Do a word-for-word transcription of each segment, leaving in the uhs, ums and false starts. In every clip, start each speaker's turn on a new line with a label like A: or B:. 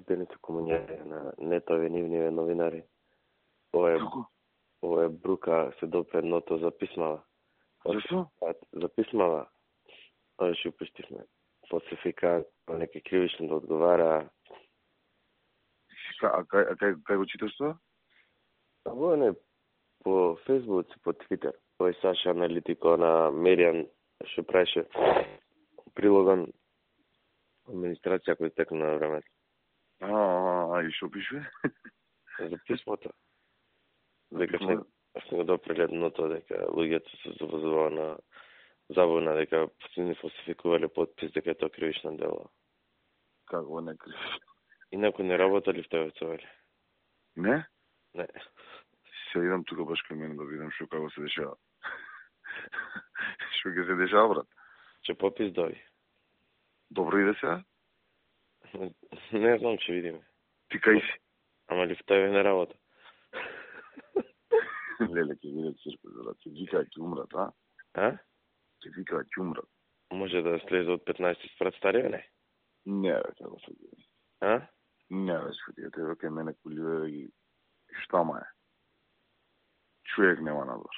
A: избените комуњари на нетови нивниве новинари. Ова е, ова е брука се допре едното за писмава.
B: Зашто?
A: За писмава. Ова ще упуштивме. Фалсификат, неки кривично да одговара.
B: А кај, а кај, кај го читаш тоа?
A: Ова не по Фейсбук и по Твитер. Овој Саша аналитико на Медијан што правеше прилоган администрација кој текна на времето.
B: А, и што пише?
A: За писмото. Дека се се го допреле едното дека луѓето се завозува на забавна дека не фалсификувале подпис дека е тоа кривично дело.
B: Како не кривично?
A: И некој не работали в тој цовели?
B: Не?
A: Не.
B: Се идам тука баш кај мене да видам што како се дешава. Што ќе се дешава, брат?
A: Че попис доби.
B: Добро иде сега?
A: Не знам, ќе видиме.
B: Ти кај си?
A: Ама ли в тебе не работа?
B: Леле, ќе виде црква, брат. Ќе вика ќе умрат, а?
A: А?
B: Ќе вика ќе умрат.
A: Може да слезе од петнаесет спрат старија, не?
B: Не, бе, како се види.
A: А?
B: Не, бе, шкотија, тебе кај мене коливе да ги штама е. Човек нема надвор.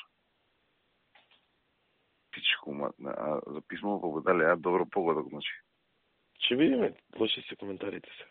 B: Пичко, матне, а за писмо погодале, а добро погодок, значи.
A: Ќе видиме, лоши се коментарите се.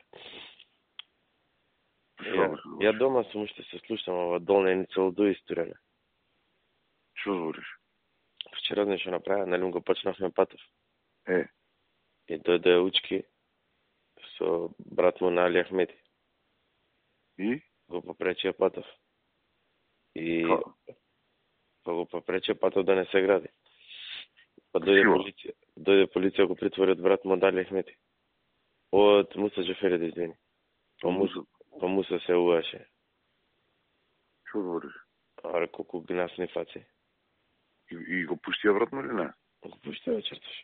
B: Ја,
A: ја дома сум уште се слушам ова долна иницијал до историја.
B: Што збориш?
A: Вчера нешто направи, нели го почнавме патов.
B: Е.
A: И дојде учки со брат му на Али Ахмети.
B: И?
A: Го попречија патов. И
B: Ка?
A: па го попречија патов да не се гради. Па дојде полиција, дојде полиција го притвори од брат му Али Ахмети. Од Муса Џафери, да извини. Па Муса, па Муса се уаше.
B: Што збориш?
A: Аре, колку гнасни фаци.
B: И, и го пуштија брат му или не?
A: Го пуштија вечерташ.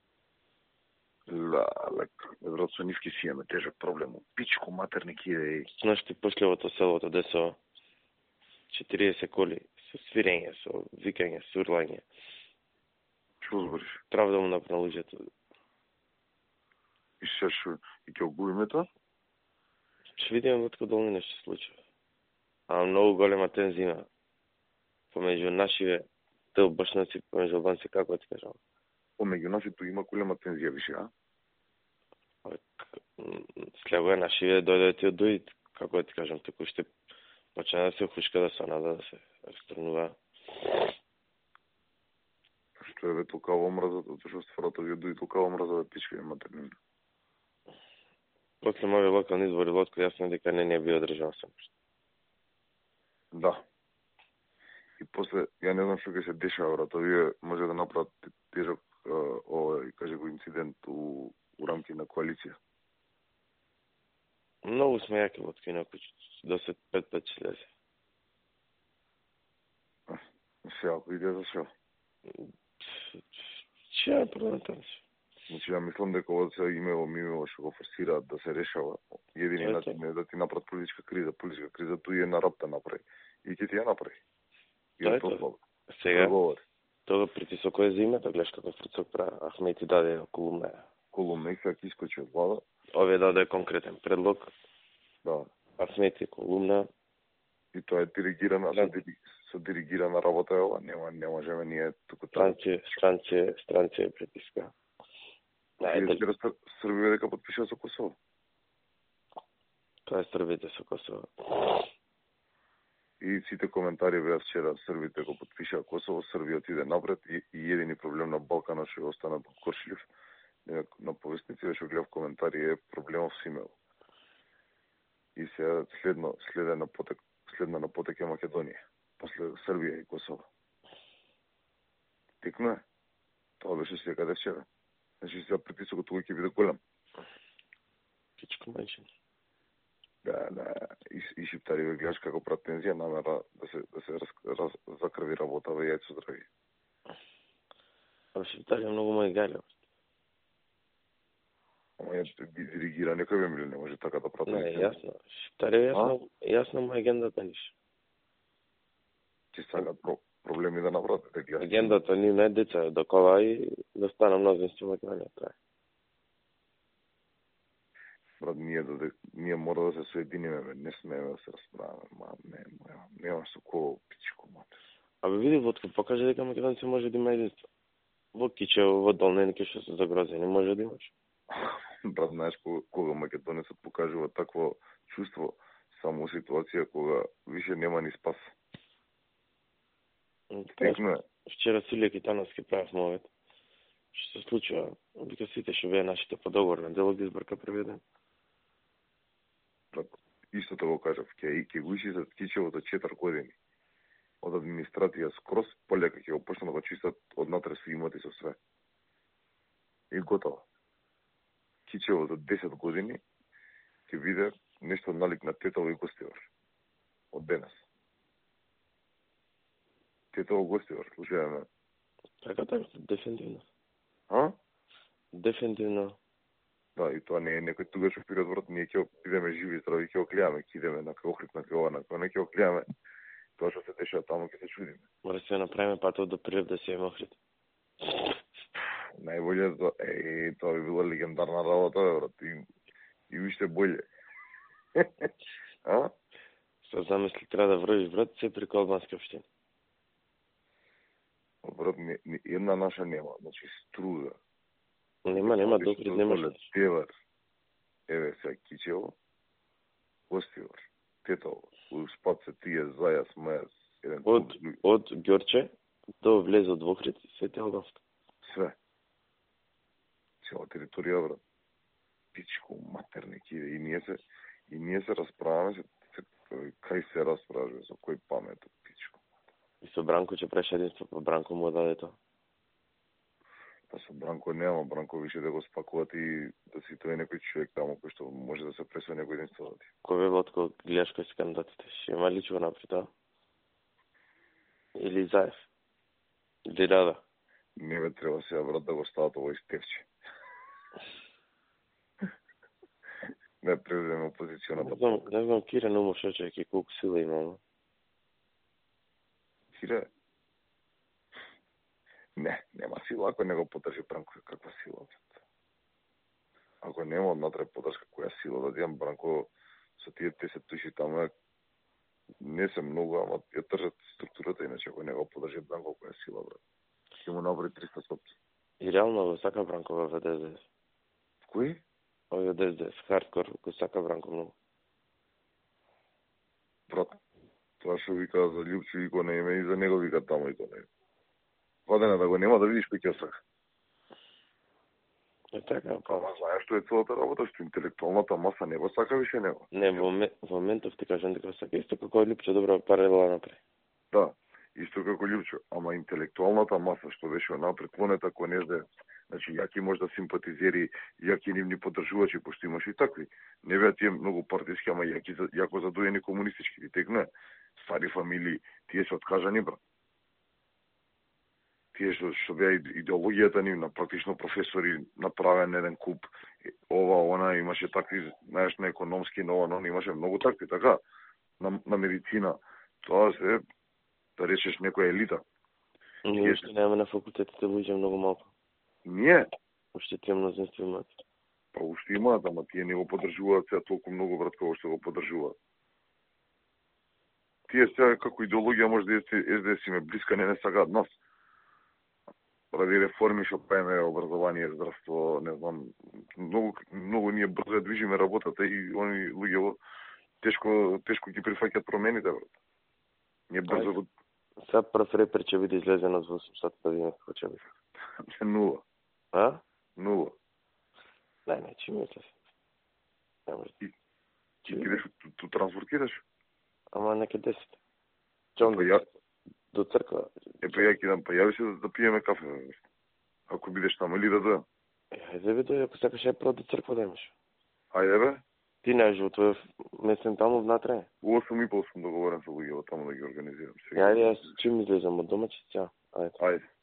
B: Ла, лек, брат со нивки си имаме тежак проблем. Пичко матерник иде.
A: Знаеш ти пошлевото селото десо четириесет коли со свирење, со викање, со урлање.
B: Што збориш?
A: Треба да му направи луѓето.
B: И се шо, и ќе огубиме тоа?
A: Ще видиме од долни нешто се случува. А многу голема тензија помеѓу нашиве дел башнаци, помеѓу албанци, како ти кажам.
B: Помеѓу нас и ту има голема тензија више, а?
A: Слего е нашиве дојде ти од дуит, како ти кажам, току ще почна да се хушка, да се нада, да се екстрнува.
B: Што е бе толкава омраза, тоа што стварата ви дуи толкава омраза да пичка и матернина.
A: После моје локални избори лотко јасно дека не не би одржал сам.
B: Да. И после, ја не знам што ќе се дешава, брат, овие може да направат тежок овој, каже го, инцидент у, у рамки на коалиција.
A: Многу сме јаки лотки, инаку до се пет пет ќе слезе.
B: Се, ако иде за шо?
A: Че е парламентарно?
B: Значи, ја мислам дека ова се имево мимево што го форсираат да се решава. Едини начин е да ти направат политичка криза. Политичка криза тој е на рап да направи. И ќе ти ја направи. И
A: тоа е
B: тоа
A: тоа. Сега,
B: договор.
A: тоа притисок е за име, да гледаш како притисок прави. Ахмети даде колумна.
B: Колумна и сега ќе искочи од влада.
A: Овие даде конкретен предлог.
B: Да.
A: Ахмети колумна.
B: И тоа е диригирана, да. со, со диригирана работа е ова. Нема, не можеме ние туку
A: тоа. Странци, странци, странци притиска.
B: Најде Србија дека потпиша со Косово.
A: Тоа е Србите со Косово.
B: И сите коментари беа вчера, Србите го потпиша Косово, Србија отиде напред и, и едини проблем на Балканот што остана Кошилев. На повестници што гледав коментари е проблемов со имел. И се следно следе на потек, следна на потек е Македонија, после Србија и Косово. Текно е. Тоа беше секаде вчера. Значи сега притисокот тука ќе биде голем.
A: Пичко мајчин.
B: Да, да. И, и шиптари ве гледаш како прат тензија намера да се да се раз, раз, закрви работа во јајцо здрави.
A: А шиптари многу мај гајле.
B: Ама ја диригира некој бе мили, не може така да прати.
A: Не, јасно. Шиптари јасно, јасно му агендата ниш.
B: Ти сакат про, проблеми да направат. Да
A: агендата ни не деца до кола и да стана мнозинство Македонија.
B: Брат, ние, да, ние мора да се соединиме, бе. Не смееме да се расправаме. Ма, не, нема, нема со кого, пичко, мате.
A: Абе, види, Вотко, покаже дека македонци може да има единство. Во Кичево, во Долненке, што се загрозени, може да имаш.
B: Брат, знаеш, кога, кога македонецот покажува такво чувство, само ситуација кога више нема ни спас. Текно е.
A: Вчера Силија Китановски правев мовет. Што се случува? Вика сите што беа нашите по договор на дело ги избрка преведен.
B: Брат, истото го кажав, ќе и ќе го иши за Кичевото четири години. Од администрација скроз полека ќе го почнат да го чистат однатре со имоти со све. И готово. Кичево за десет години ќе биде нешто налик на Тетово и Гостивар. Од денес. Тетово Гостивар, слушајме.
A: Така, така, дефинитивно.
B: А?
A: Дефинитивно.
B: Да, и тоа не е некој туга шофирот, брат, ние ќе бидеме живи, здрави, ќе оклеаме, ќе идеме на Охрид, на Кова, на Кова, не ќе оклеаме. Тоа што се дешава таму ќе се чудиме.
A: Мора се направиме патот до Прилеп да се има Охрид.
B: Најболje тоа, е, тоа би била легендарна работа, брат, и, и уште болje. А?
A: Со замисли треба да врвиш, брат, се преку албанска општина.
B: Брат, не, не, една наша нема, значи Струда.
A: Нема, нема, до Охрид нема.
B: Тевар, еве сега Кичево, Гостивар, Тетово, спад се тие зајас, мајас, еден
A: од, од Ѓорче до влезот во Охрид, се те албанска.
B: Све. Цела територија, брат. Пичко, матерник иде. И ние се, и ние се расправаме, се, се, кај се расправаме, со кој памет, пичко.
A: И со Бранко ќе преше единство, па Бранко му даде тоа.
B: Па со Бранко нема, Бранко више да го спакуват и да си тој некој човек таму кој што може да се пресо некој единство да ти.
A: Кој бе Вотко, гледаш кој се кандидатите? Ще има ли чего напред тоа? Или Заев? Или Рада?
B: Не бе, треба сега, брат, да го стават овој Стевче. Не превземе опозиционата.
A: Не знам, не знам Кире Наумов што човек, колку сила има.
B: Кире? Не, нема сила, ако не го подржи Бранко, каква сила? Ако нема однатре подршка, која сила да дадам Бранко со тие десет души таму, не се многу, ама ја држат структурата, иначе ако не го подржи Бранко, која сила, брат? Ќе му набори триста стопки.
A: И реално го сака Бранко во Д С Д С.
B: Кој?
A: Овој Д С Д С, хардкор, го сака Бранко многу.
B: Брат, тоа што вика за Љупчо и го не име, и за него вика таму и тоа не. Вадена да го нема да видиш кој ќе сака.
A: Е така, па.
B: Ама знаеш што е целата работа, што интелектуалната маса не го сака више него.
A: Не, во, во моментов ти кажам дека сака исто како Љупчо добро паралела напред.
B: Да, исто како Љупчо, ама интелектуалната маса што беше напред клонета кон С Д С, значи јаки можда симпатизери, јаки нивни поддржувачи, пошто имаш и такви. Не беа тие многу партиски, ама јаки јако задоени комунистички, ти текне. Стари фамилии, тие се откажани, брат. Тие што, што беа идеологијата нивна, практично професори, направен еден куп, ова, она, имаше такви, знаеш, на економски, но ова, имаше многу такви, така, на, на медицина. Тоа се, да речеш, некоја елита.
A: Ние уште немаме на факултетите луѓе многу малку.
B: Ние?
A: Уште тие мнозинство имаат.
B: Па уште имаат, ама тие не го поддржуваат сега толку многу, брат, како што го поддржуваат. Тие сега како идеологија може да С Д С име блиска, не не сакаат нас. Ради реформи што правиме, образование, здравство, не знам, многу многу ние брзо движиме работата и они луѓе тешко тешко ги прифаќаат промените, брат. Ние брзо го
A: Сега прв репер ќе биде излезен од осумстотите години, како ќе биде.
B: Нула.
A: А?
B: Нула.
A: Не, не, ќе мисле. Не може.
B: Ти кидеш, ту транспортираш?
A: Ама неке десет. Чон
B: ја
A: до црква.
B: Е, па ја кидам, па јави се да, да пиеме кафе, ако бидеш таму или да дојам.
A: Е, ајде бе, дојде, ако сакаш ја прво до црква да имаш.
B: Ајде бе.
A: Ти не живот во месен таму внатре.
B: У осум и пол сум договорен со луѓето таму да ги организирам.
A: Ајде, јас чим излезам од дома, ќе ќе. Ајде.
B: Ајде.